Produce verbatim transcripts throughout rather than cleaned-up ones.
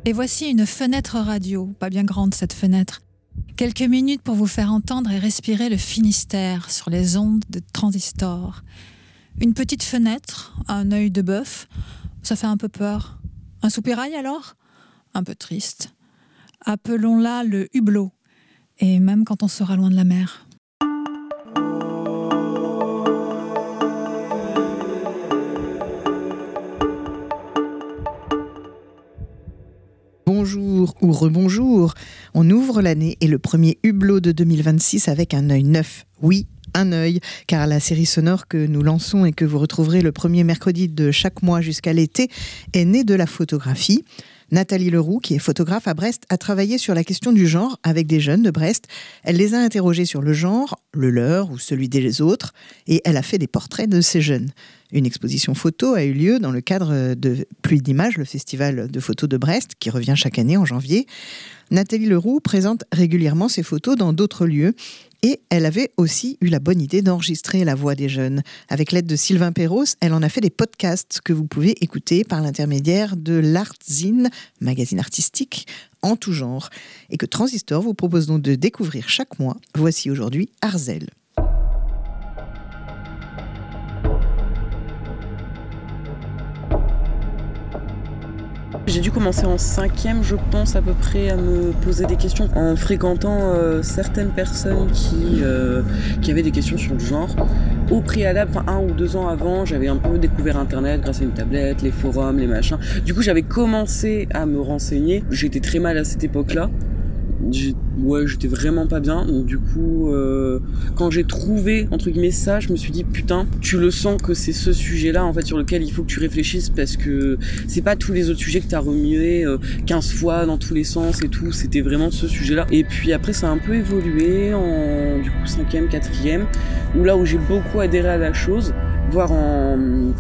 Et voici une fenêtre radio, pas bien grande cette fenêtre. Quelques minutes pour vous faire entendre et respirer le Finistère sur les ondes de Transistor. Une petite fenêtre, un œil de bœuf, ça fait un peu peur. Un soupirail alors ? Un peu triste. Appelons-la le hublot, et même quand on sera loin de la mer. Bonjour ou rebonjour, on ouvre l'année et le premier hublot de deux mille vingt-six avec un œil neuf. Oui, un œil, car la série sonore que nous lançons et que vous retrouverez le premier mercredi de chaque mois jusqu'à l'été est née de la photographie. Nathalie Leroux, qui est photographe à Brest, a travaillé sur la question du genre avec des jeunes de Brest. Elle les a interrogés sur le genre, le leur ou celui des autres, et elle a fait des portraits de ces jeunes. Une exposition photo a eu lieu dans le cadre de Pluie d'images, le festival de photos de Brest, qui revient chaque année en janvier. Nathalie Leroux présente régulièrement ses photos dans d'autres lieux, et elle avait aussi eu la bonne idée d'enregistrer la voix des jeunes. Avec l'aide de Sylvain Perros, elle en a fait des podcasts que vous pouvez écouter par l'intermédiaire de l'Artzine, magazine artistique en tout genre, et que Transistor vous propose donc de découvrir chaque mois. Voici aujourd'hui Arzel. J'ai dû commencer en cinquième, je pense, à peu près, à me poser des questions en fréquentant euh, certaines personnes qui, euh, qui avaient des questions sur le genre. Au préalable, enfin un ou deux ans avant, j'avais un peu découvert Internet grâce à une tablette, les forums, les machins. Du coup, j'avais commencé à me renseigner. J'étais très mal à cette époque-là. J'ai, ouais, j'étais vraiment pas bien. Donc du coup, euh, quand j'ai trouvé entre guillemets ça, je me suis dit putain, tu le sens que c'est ce sujet-là en fait sur lequel il faut que tu réfléchisses parce que c'est pas tous les autres sujets que t'as remué euh, quinze fois dans tous les sens et tout. C'était vraiment ce sujet-là. Et puis après, ça a un peu évolué en du coup cinquième, quatrième, où là où j'ai beaucoup adhéré à la chose, voire en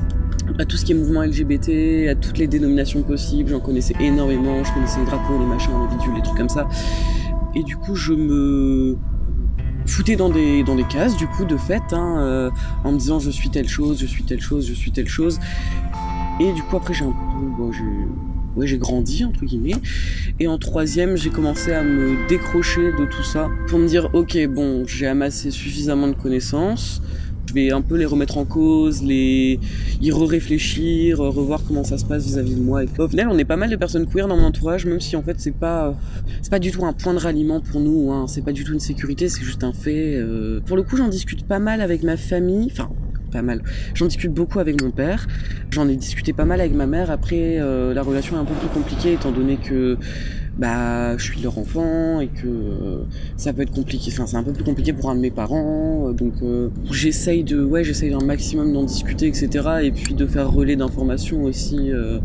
à tout ce qui est mouvement L G B T, à toutes les dénominations possibles, j'en connaissais énormément, je connaissais les drapeaux, les machins, les bidules, les trucs comme ça. Et du coup, je me foutais dans des, dans des cases, du coup, de fait, hein, euh, en me disant je suis telle chose, je suis telle chose, je suis telle chose. Et du coup, après, j'ai un peu, bon, j'ai, ouais, j'ai grandi, entre guillemets. Et en troisième, j'ai commencé à me décrocher de tout ça pour me dire, ok, bon, j'ai amassé suffisamment de connaissances. Je vais un peu les remettre en cause, les y re-réfléchir, revoir comment ça se passe vis-à-vis de moi. Et au final, on est pas mal de personnes queer dans mon entourage, même si en fait c'est pas c'est pas du tout un point de ralliement pour nous, hein. C'est pas du tout une sécurité, c'est juste un fait. Euh... Pour le coup, j'en discute pas mal avec ma famille, enfin pas mal. J'en discute beaucoup avec mon père. J'en ai discuté pas mal avec ma mère. Après, euh, la relation est un peu plus compliquée étant donné que bah je suis leur enfant et que euh, ça peut être compliqué, enfin c'est un peu plus compliqué pour un de mes parents, euh, donc euh, j'essaye de ouais j'essaye un maximum d'en discuter, etc., et puis de faire relais d'informations aussi, euh,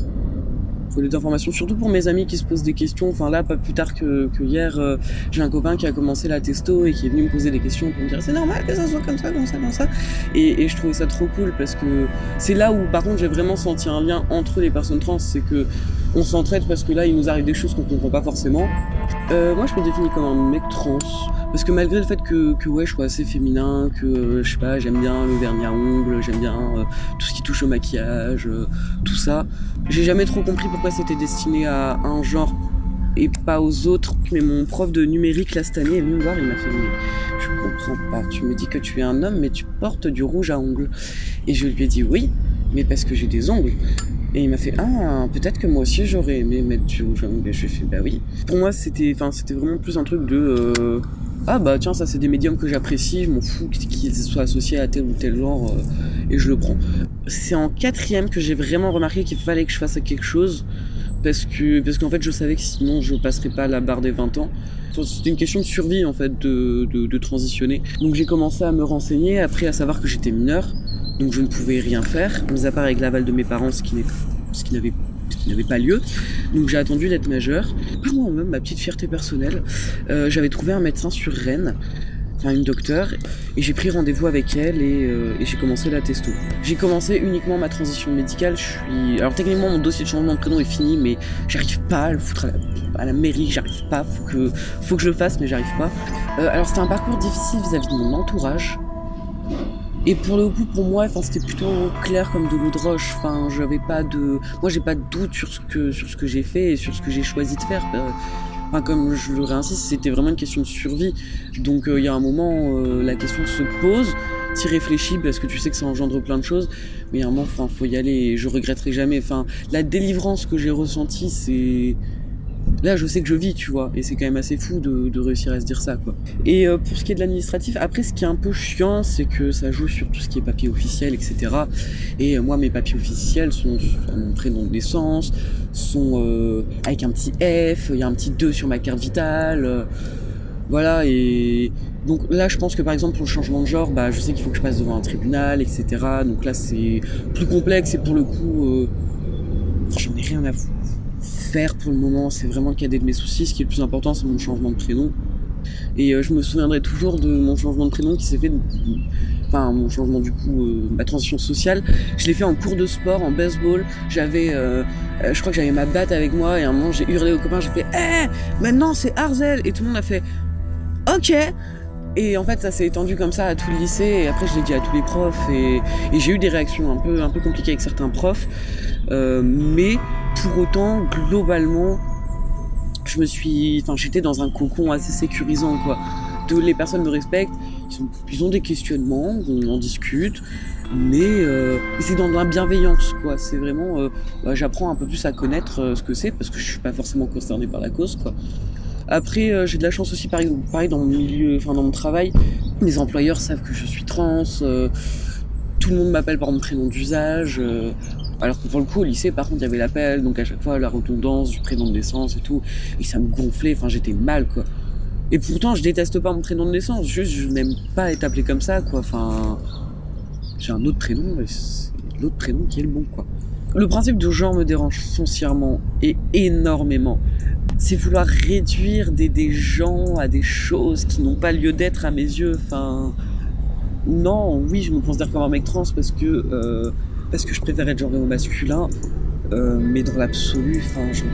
relais d'informations surtout pour mes amis qui se posent des questions. Enfin là, pas plus tard que, que hier, euh, j'ai un copain qui a commencé la testo et qui est venu me poser des questions pour me dire c'est normal que ça soit comme ça, comme ça, comme ça, et, et je trouvais ça trop cool parce que c'est là où par contre j'ai vraiment senti un lien entre les personnes trans, c'est que on s'entraide parce que là il nous arrive des choses qu'on comprend pas forcément. Euh, moi je me définis comme un mec trans parce que malgré le fait que, que ouais je sois assez féminin, que euh, je sais pas, j'aime bien le vernis à ongles, j'aime bien euh, tout ce qui touche au maquillage, euh, tout ça, j'ai jamais trop compris pourquoi c'était destiné à un genre et pas aux autres. Mais mon prof de numérique là cette année est venu me voir, il m'a fait mais je comprends pas, tu me dis que tu es un homme mais tu portes du rouge à ongles. Et je lui ai dit oui, mais parce que j'ai des ongles. Et il m'a fait ah peut-être que moi aussi j'aurais aimé mettre du rouge à ongles. Et je lui ai fait bah oui. Pour moi c'était, enfin c'était vraiment plus un truc de euh, ah bah tiens ça c'est des médiums que j'apprécie, je m'en fous qu'ils soient associés à tel ou tel genre, euh, et je le prends. C'est en quatrième que j'ai vraiment remarqué qu'il fallait que je fasse quelque chose parce que parce qu'en fait je savais que sinon je passerais pas la barre des vingt ans. C'était une question de survie en fait de, de, de transitionner. Donc j'ai commencé à me renseigner, après à savoir que j'étais mineur, donc je ne pouvais rien faire, mis à part avec l'aval de mes parents, ce qui, n'est, ce qui n'avait ce qui n'avait pas lieu. Donc j'ai attendu d'être majeur. Par moi-même, ma petite fierté personnelle, euh, j'avais trouvé un médecin sur Rennes, enfin une docteure, et j'ai pris rendez-vous avec elle et, euh, et j'ai commencé la testo. J'ai commencé uniquement ma transition médicale. Je suis, alors techniquement mon dossier de changement de prénom est fini, mais j'arrive pas à le foutre à la, à la mairie, j'arrive pas. Faut que, faut que je le fasse, mais j'arrive pas. Euh, alors c'était un parcours difficile vis-à-vis de mon entourage. Et pour le coup, pour moi, enfin, c'était plutôt clair comme de l'eau de roche. Enfin, j'avais pas de, moi, j'ai pas de doute sur ce que sur ce que j'ai fait et sur ce que j'ai choisi de faire. Enfin, comme je le réinsiste, c'était vraiment une question de survie. Donc, il euh, y a un moment, euh, la question se pose. T'y réfléchis parce que tu sais que ça engendre plein de choses. Mais il y a un moment, enfin, faut y aller. Et je regretterai jamais. Enfin, la délivrance que j'ai ressentie, c'est là, je sais que je vis, tu vois, et c'est quand même assez fou de, de réussir à se dire ça, quoi. Et euh, pour ce qui est de l'administratif, après, ce qui est un peu chiant, c'est que ça joue sur tout ce qui est papier officiel, et cetera. Et euh, moi, mes papiers officiels sont mon prénom de naissance, sont euh, avec un petit F, il y a un petit deux sur ma carte vitale, euh, voilà. Et donc là, je pense que par exemple pour le changement de genre, bah, je sais qu'il faut que je passe devant un tribunal, et cetera. Donc là, c'est plus complexe et pour le coup, euh, j'en ai rien à foutre. Faire pour le moment, c'est vraiment le cadet de mes soucis. Ce qui est le plus important, c'est mon changement de prénom. Et euh, je me souviendrai toujours de mon changement de prénom qui s'est fait, de... enfin mon changement du coup, euh, ma transition sociale. Je l'ai fait en cours de sport, en baseball. J'avais, euh, euh, je crois que j'avais ma batte avec moi et à un moment j'ai hurlé aux copains, j'ai fait, hé, maintenant c'est Arzel. Et tout le monde a fait, ok. Et en fait, ça s'est étendu comme ça à tout le lycée. Et après, je l'ai dit à tous les profs. Et, et j'ai eu des réactions un peu, un peu compliquées avec certains profs. Euh, mais pour autant, globalement, je me suis, enfin, j'étais dans un cocon assez sécurisant, quoi. De, les personnes me respectent, ils, sont, ils ont des questionnements, on en discute, mais euh, c'est dans de la bienveillance, quoi. C'est vraiment, euh, bah, j'apprends un peu plus à connaître euh, ce que c'est parce que je suis pas forcément concerné par la cause, quoi. Après, euh, j'ai de la chance aussi, pareil, pareil dans mon milieu, enfin dans mon travail, mes employeurs savent que je suis trans. Euh, tout le monde m'appelle par mon prénom d'usage. Euh, Alors que pour le coup, au lycée, par contre, il y avait l'appel, donc à chaque fois, la redondance du prénom de naissance et tout, et ça me gonflait, enfin, j'étais mal, quoi. Et pourtant, je déteste pas mon prénom de naissance, juste, je n'aime pas être appelé comme ça, quoi, enfin... J'ai un autre prénom, mais c'est l'autre prénom qui est le bon, quoi. Le principe du genre me dérange foncièrement, et énormément. C'est vouloir réduire des, des gens à des choses qui n'ont pas lieu d'être à mes yeux, enfin... Non, oui, je me considère comme un mec trans parce que... Euh... parce que je préfère être genré au masculin, euh, mais dans l'absolu, enfin, j'en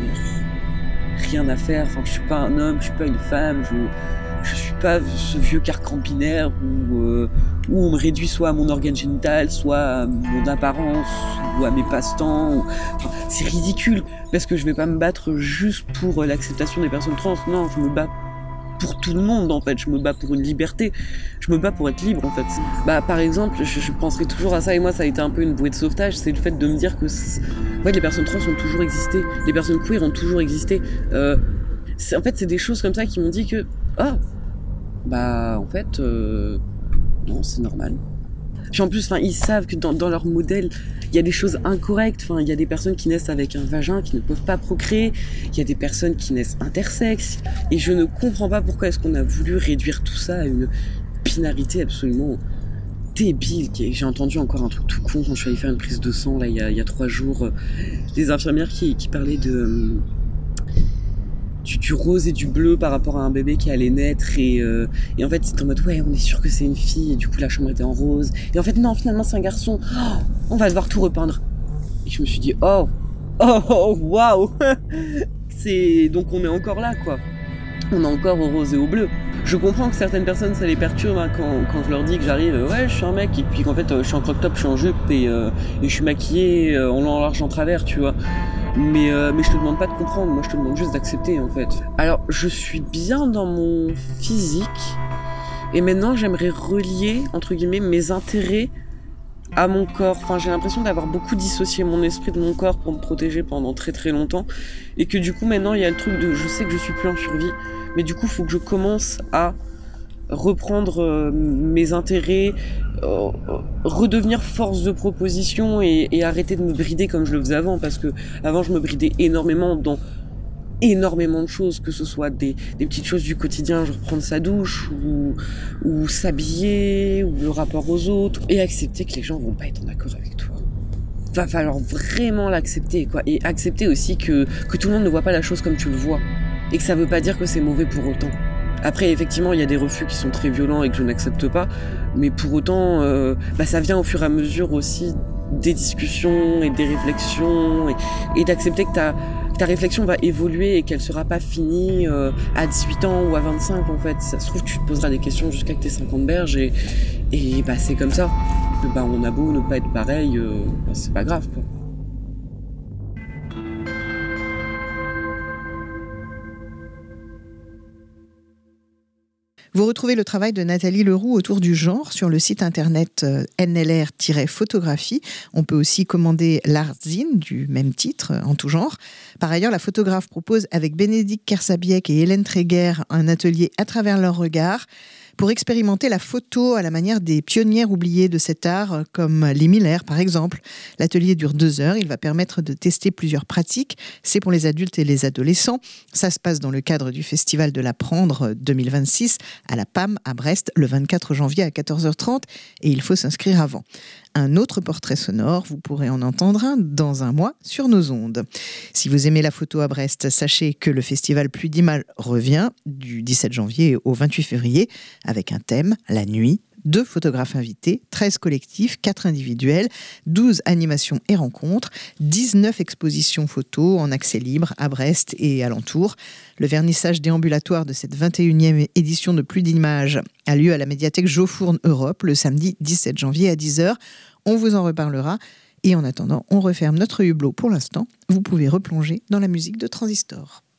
ai rien à faire. Enfin, je suis pas un homme, je suis pas une femme, je, je suis pas ce vieux carcan binaire où, euh, où on me réduit soit à mon organe génital, soit à mon apparence, ou à mes passe-temps. Ou... Enfin, c'est ridicule, parce que je vais pas me battre juste pour l'acceptation des personnes trans. Non, je me bats pour tout le monde, en fait. Je me bats pour une liberté. Je me bats pour être libre, en fait. Bah, par exemple, je, je penserai toujours à ça, et moi, ça a été un peu une bouée de sauvetage, c'est le fait de me dire que, en fait, les personnes trans ont toujours existé. Les personnes queer ont toujours existé. Euh, c'est, en fait, c'est des choses comme ça qui m'ont dit que, ah, bah, en fait, euh, non, c'est normal. Puis en plus, enfin, ils savent que dans, dans leur modèle, il y a des choses incorrectes. Enfin, il y a des personnes qui naissent avec un vagin, qui ne peuvent pas procréer. Il y a des personnes qui naissent intersexes. Et je ne comprends pas pourquoi est-ce qu'on a voulu réduire tout ça à une binarité absolument débile. J'ai entendu encore un truc tout con quand je suis allée faire une prise de sang, là, il y a, il y a trois jours. Euh, des infirmières qui, qui parlaient de... Euh, Du, du rose et du bleu par rapport à un bébé qui allait naître et, euh, et en fait c'était en mode ouais on est sûr que c'est une fille et du coup la chambre était en rose et en fait non finalement c'est un garçon, oh, on va devoir tout repeindre et je me suis dit oh oh waouh c'est donc on est encore là quoi, on est encore au rose et au bleu. Je comprends que certaines personnes ça les perturbe hein, quand, quand je leur dis que j'arrive euh, ouais je suis un mec et puis qu'en fait euh, je suis en crop top, je suis en jupe et, euh, et je suis maquillée euh, en long en large en travers tu vois. Mais, euh, mais je te demande pas de comprendre, moi je te demande juste d'accepter en fait. Alors je suis bien dans mon physique et maintenant j'aimerais relier entre guillemets mes intérêts à mon corps. Enfin j'ai l'impression d'avoir beaucoup dissocié mon esprit de mon corps pour me protéger pendant très très longtemps et que du coup maintenant il y a le truc de je sais que je suis plus en survie mais du coup il faut que je commence à reprendre euh, mes intérêts, euh, redevenir force de proposition et, et arrêter de me brider comme je le faisais avant parce que avant je me bridais énormément dans énormément de choses, que ce soit des, des petites choses du quotidien, genre prendre sa douche ou, ou s'habiller ou le rapport aux autres et accepter que les gens vont pas être en accord avec toi. Va falloir vraiment l'accepter quoi et accepter aussi que, que tout le monde ne voit pas la chose comme tu le vois et que ça veut pas dire que c'est mauvais pour autant. Après, effectivement, il y a des refus qui sont très violents et que je n'accepte pas, mais pour autant, euh, bah, ça vient au fur et à mesure aussi des discussions et des réflexions et, et d'accepter que ta, que ta réflexion va évoluer et qu'elle sera pas finie euh, à dix-huit ans ou à vingt-cinq en fait. Ça se trouve, tu te poseras des questions jusqu'à que t'aies cinquante berges et, Et bah c'est comme ça. Bah, on a beau ne pas être pareil, euh, bah, c'est pas grave quoi. Vous retrouvez le travail de Nathalie Leroux autour du genre sur le site internet N L R-photographie. On peut aussi commander l'Artzine du même titre en tout genre. Par ailleurs, la photographe propose avec Bénédicte Kersabiec et Hélène Tréguer un atelier à travers leur regard pour expérimenter la photo à la manière des pionnières oubliées de cet art, comme les Miller par exemple. L'atelier dure deux heures, il va permettre de tester plusieurs pratiques. C'est pour les adultes et les adolescents. Ça se passe dans le cadre du Festival de l'Apprendre deux mille vingt-six à la P A M à Brest le vingt-quatre janvier à quatorze heures trente et il faut s'inscrire avant. Un autre portrait sonore, vous pourrez en entendre un dans un mois sur nos ondes. Si vous aimez la photo à Brest, sachez que le festival Pluie d'Images revient du dix-sept janvier au vingt-huit février avec un thème, la nuit, deux photographes invités, treize collectifs, quatre individuels, douze animations et rencontres, dix-neuf expositions photos en accès libre à Brest et alentour. Le vernissage déambulatoire de cette vingt et unième édition de Pluie d'Images a lieu à la médiathèque Geofourne Europe le samedi dix-sept janvier à dix heures. On vous en reparlera. Et en attendant, on referme notre hublot pour l'instant. Vous pouvez replonger dans la musique de Transistor.